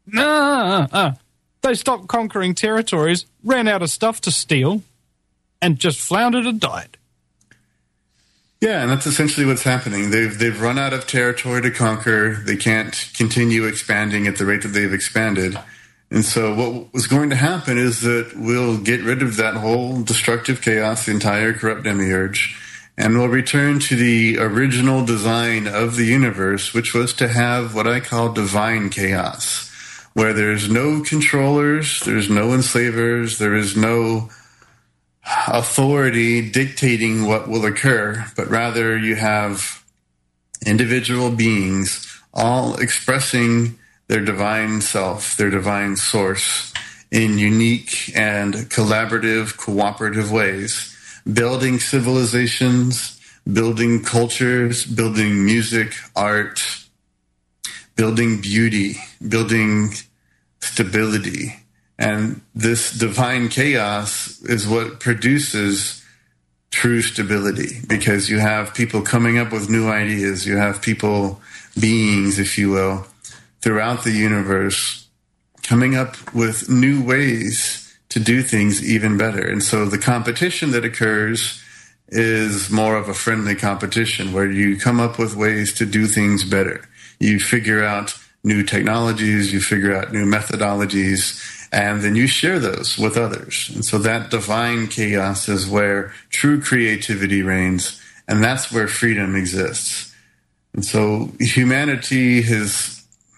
They stopped conquering territories, ran out of stuff to steal, and just floundered and died. Yeah, and that's essentially what's happening. They've run out of territory to conquer. They can't continue expanding at the rate that they've expanded. And so what was going to happen is that we'll get rid of that whole destructive chaos, the entire corrupt demiurge, and we'll return to the original design of the universe, which was to have what I call divine chaos, where there's no controllers, there's no enslavers, there is no authority dictating what will occur, but rather you have individual beings all expressing their divine self, their divine source, in unique and collaborative, cooperative ways, building civilizations, building cultures, building music, art, building beauty, building stability. And this divine chaos is what produces true stability, because you have people coming up with new ideas. You have people, beings, if you will, throughout the universe coming up with new ways to do things even better. And so the competition that occurs is more of a friendly competition where you come up with ways to do things better. You figure out new technologies, you figure out new methodologies, and then you share those with others. And so that divine chaos is where true creativity reigns, and that's where freedom exists. And so humanity has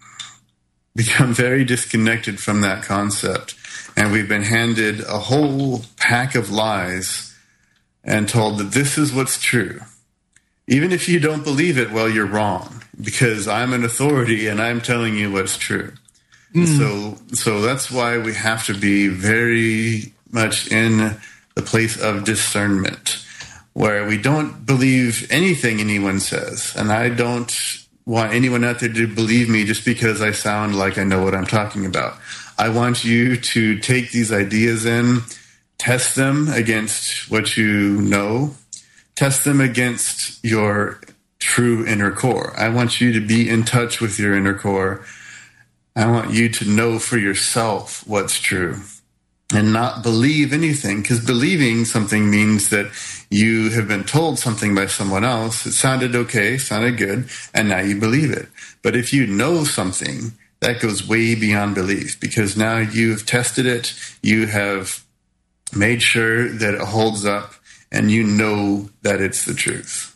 become very disconnected from that concept, and we've been handed a whole pack of lies and told that this is what's true. Even if you don't believe it, well, you're wrong, because I'm an authority and I'm telling you what's true. So that's why we have to be very much in the place of discernment, where we don't believe anything anyone says. And I don't want anyone out there to believe me just because I sound like I know what I'm talking about. I want you to take these ideas in, test them against what you know, test them against your true inner core. I want you to be in touch with your inner core. I want you to know for yourself what's true and not believe anything, because believing something means that you have been told something by someone else. It sounded okay, sounded good, and now you believe it. But if you know something, that goes way beyond belief, because now you've tested it, you have made sure that it holds up, and you know that it's the truth.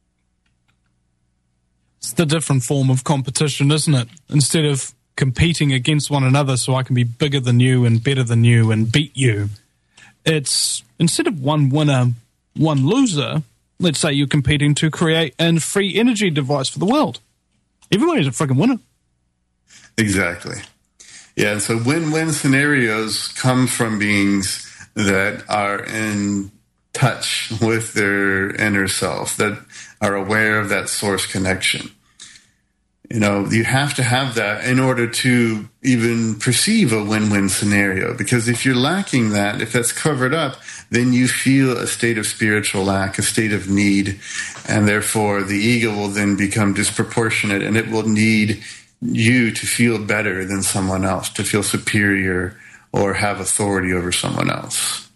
It's the different form of competition, isn't it? Instead of competing against one another so I can be bigger than you and better than you and beat you, it's instead of one winner, one loser, let's say you're competing to create a free energy device for the world. Everybody's a freaking winner. Exactly. Yeah, and so win-win scenarios come from beings that are in touch with their inner self, that are aware of that source connection. You know, you have to have that in order to even perceive a win-win scenario, because if you're lacking that, if that's covered up, then you feel a state of spiritual lack, a state of need, and therefore the ego will then become disproportionate, and it will need you to feel better than someone else, to feel superior or have authority over someone else.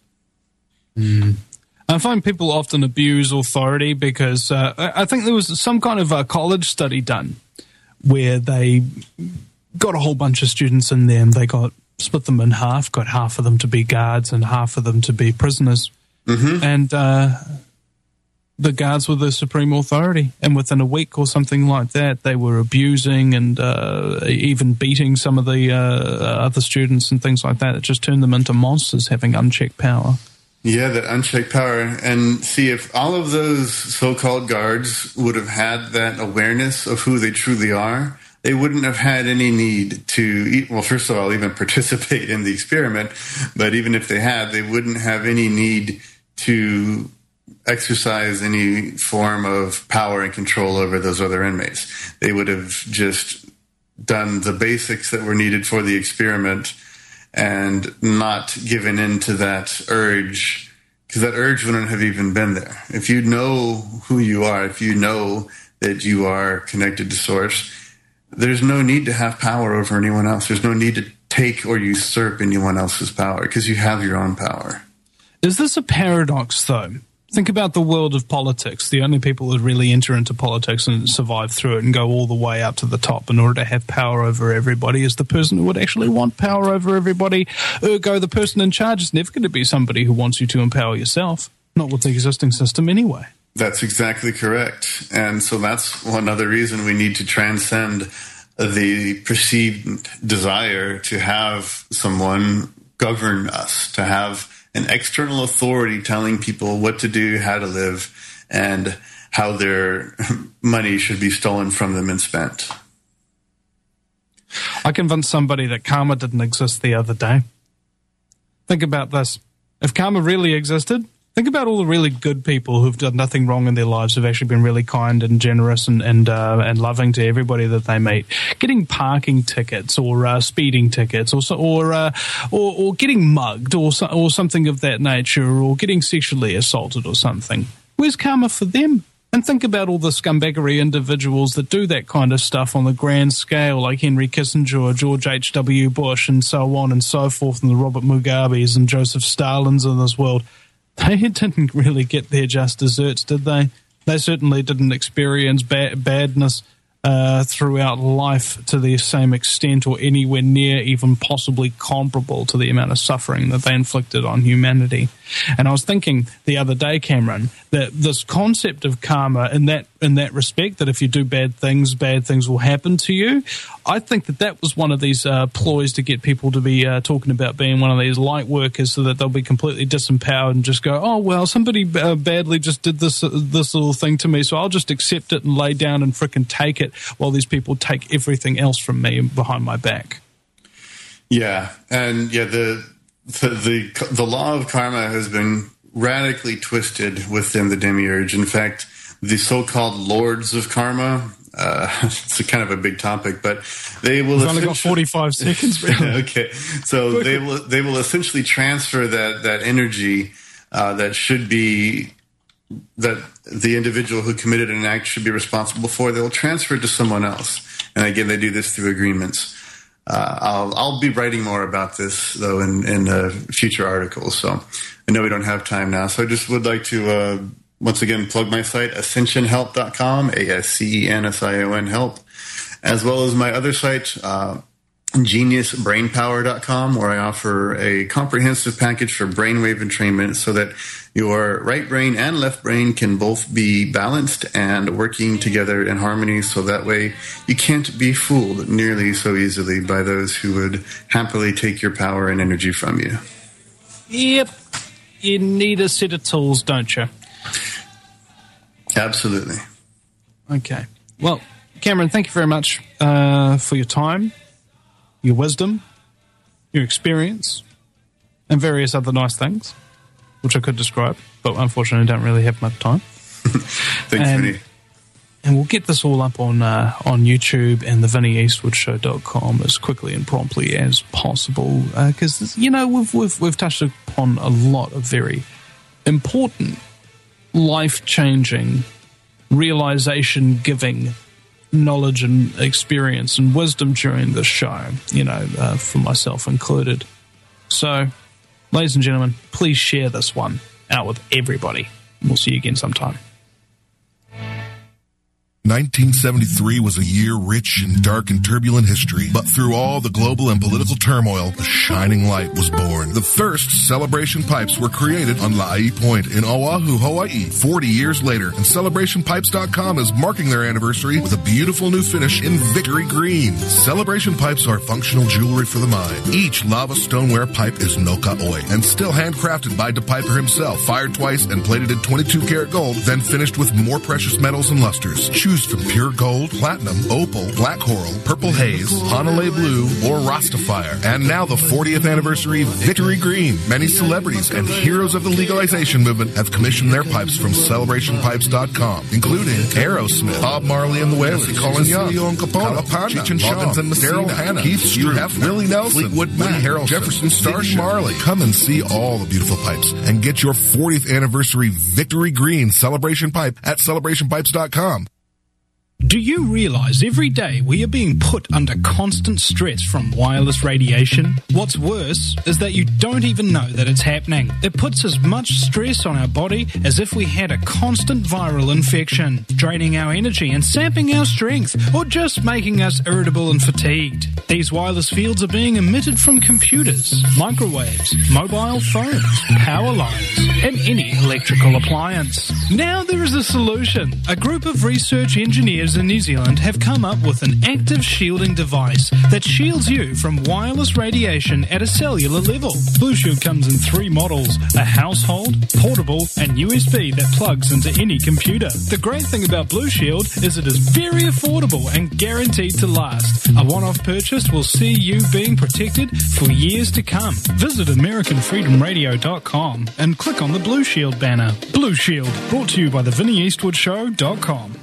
I find people often abuse authority because I think there was some kind of a college study done where they got a whole bunch of students in there and they split them in half, got half of them to be guards and half of them to be prisoners. And the guards were the supreme authority. And within a week or something like that, they were abusing and even beating some of the other students and things like that. It just turned them into monsters having unchecked power. Yeah, that unchecked power. And see, if all of those so-called guards would have had that awareness of who they truly are, they wouldn't have had any need to, well, first of all, even participate in the experiment. But even if they had, they wouldn't have any need to exercise any form of power and control over those other inmates. They would have just done the basics that were needed for the experiment and not given in to that urge, because that urge wouldn't have even been there. If you know who you are, if you know that you are connected to Source, there's no need to have power over anyone else. There's no need to take or usurp anyone else's power, because you have your own power. Is this a paradox, though? Think about the world of politics. The only people that really enter into politics and survive through it and go all the way up to the top in order to have power over everybody is the person who would actually want power over everybody. Ergo, the person in charge is never going to be somebody who wants you to empower yourself, not with the existing system anyway. That's exactly correct. And so that's one other reason we need to transcend the perceived desire to have someone govern us, to have an external authority telling people what to do, how to live, and how their money should be stolen from them and spent. I convinced somebody that karma didn't exist the other day. Think about this. If karma really existed, think about all the really good people who've done nothing wrong in their lives, who've actually been really kind and generous and loving to everybody that they meet. Getting parking tickets or speeding tickets or getting mugged or something of that nature, or getting sexually assaulted or something. Where's karma for them? And think about all the scumbaggery individuals that do that kind of stuff on the grand scale, like Henry Kissinger or George H.W. Bush and so on and so forth, and the Robert Mugabes and Joseph Stalins in this world. They didn't really get their just desserts, did they? They certainly didn't experience badness throughout life to the same extent or anywhere near even possibly comparable to the amount of suffering that they inflicted on humanity. And I was thinking the other day, Cameron, that this concept of karma in that respect, that if you do bad things will happen to you, I think that was one of these ploys to get people to be talking about being one of these light workers, so that they'll be completely disempowered and just go, oh, well, somebody badly just did this little thing to me, so I'll just accept it and lay down and frickin' take it, while these people take everything else from me behind my back. Yeah, and yeah, the law of karma has been radically twisted within the demiurge. In fact, the so-called lords of karma, it's a kind of a big topic, but they will. We've only got 45 seconds. Really. Okay, so they will essentially transfer that energy that should be, that the individual who committed an act should be responsible for. They'll transfer it to someone else, and again, they do this through agreements. I'll be writing more about this, though, in future articles. So I know we don't have time now. So I just would like to, once again, plug my site, ascensionhelp.com, ASCENSION help, as well as my other site, geniusbrainpower.com, where I offer a comprehensive package for brainwave entrainment so that your right brain and left brain can both be balanced and working together in harmony, so that way you can't be fooled nearly so easily by those who would happily take your power and energy from you. Yep. You need a set of tools, don't you? Absolutely. Okay. Well, Cameron, thank you very much for your time, your wisdom, your experience, and various other nice things, which I could describe, but unfortunately I don't really have much time. Thanks, Vinny. And we'll get this all up on YouTube and the VinnyEastwoodShow.com as quickly and promptly as possible, because we've touched upon a lot of very important, life-changing, realization-giving knowledge and experience and wisdom during this show, for myself included. So, ladies and gentlemen, please share this one out with everybody. We'll see you again sometime. 1973 was a year rich in dark and turbulent history, but through all the global and political turmoil, the shining light was born. The first Celebration Pipes were created on La'i Point in Oahu, Hawaii, 40 years later, and CelebrationPipes.com is marking their anniversary with a beautiful new finish in Victory Green. Celebration Pipes are functional jewelry for the mind. Each lava stoneware pipe is no ka'oi and still handcrafted by DePiper himself, fired twice and plated in 22-karat gold, then finished with more precious metals and lusters. Choose from pure gold, platinum, opal, black coral, purple haze, Hanalei blue, or Rastafire. And now the 40th anniversary Victory Green. Many celebrities and heroes of the legalization movement have commissioned their pipes from CelebrationPipes.com, including Aerosmith, Bob Marley and the Wailers, Colin Young, Leon Capone, Cheech and Chong, Daryl Hannah, Keith Stroup, Willie Nelson, Fleetwood Mac, Harrelson, Jefferson Starship, Marley. Come and see all the beautiful pipes and get your 40th anniversary Victory Green Celebration Pipe at CelebrationPipes.com. Do you realize every day we are being put under constant stress from wireless radiation? What's worse is that you don't even know that it's happening. It puts as much stress on our body as if we had a constant viral infection, draining our energy and sapping our strength, or just making us irritable and fatigued. These wireless fields are being emitted from computers, microwaves, mobile phones, power lines, and any electrical appliance. Now there is a solution. A group of research engineers in New Zealand have come up with an active shielding device that shields you from wireless radiation at a cellular level. Blue Shield comes in 3 models: a household, portable, and USB that plugs into any computer. The great thing about Blue Shield is it is very affordable and guaranteed to last. A one-off purchase will see you being protected for years to come. Visit AmericanFreedomRadio.com and click on the Blue Shield banner. Blue Shield, brought to you by the VinnyEastwoodShow.com.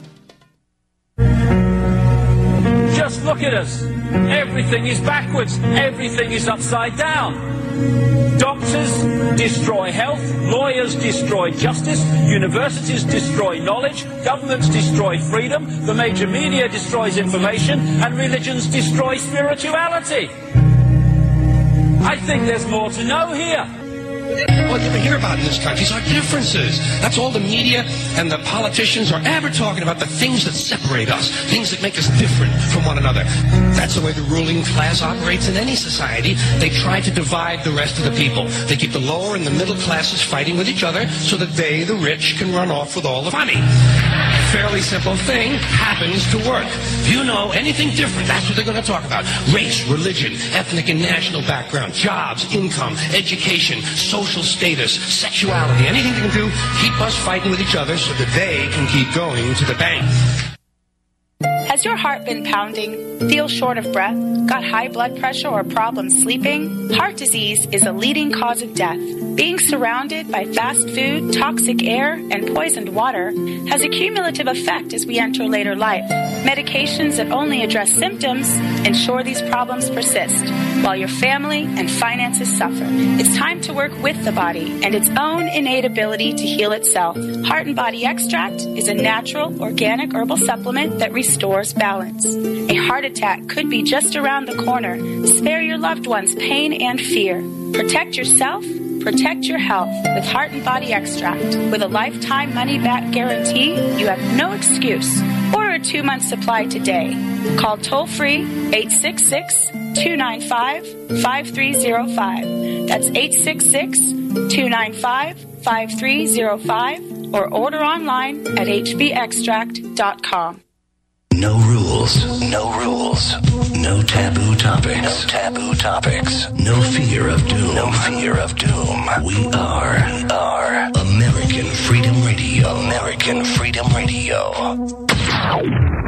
Just look at us. Everything is backwards. Everything is upside down. Doctors destroy health. Lawyers destroy justice. Universities destroy knowledge. Governments destroy freedom. The major media destroys information. And religions destroy spirituality. I think there's more to know here. All you ever hear about in this country is our differences. That's all the media and the politicians are ever talking about, the things that separate us, things that make us different from one another. That's the way the ruling class operates in any society. They try to divide the rest of the people. They keep the lower and the middle classes fighting with each other so that they, the rich, can run off with all the money. Fairly simple thing happens to work. If you know anything different, that's what they're going to talk about. Race, religion, ethnic and national background, jobs, income, education, social status, sexuality, anything they can do, keep us fighting with each other so that they can keep going to the bank. Has your heart been pounding? Feel short of breath? Got high blood pressure or problems sleeping? Heart disease is a leading cause of death. Being surrounded by fast food, toxic air, and poisoned water has a cumulative effect as we enter later life. Medications that only address symptoms ensure these problems persist, while your family and finances suffer. It's time to work with the body and its own innate ability to heal itself. Heart and Body Extract is a natural, organic herbal supplement that restores balance. A heart attack could be just around the corner. Spare your loved ones pain and fear. Protect yourself. Protect your health with Heart and Body Extract. With a lifetime money-back guarantee, you have no excuse. Order a 2-month supply today. Call toll-free 866-295-5305. That's 866-295-5305. Or order online at hbextract.com. No rules. No rules. No taboo topics. No taboo topics. No fear of doom. No fear of doom. We are American Freedom Radio. American Freedom Radio.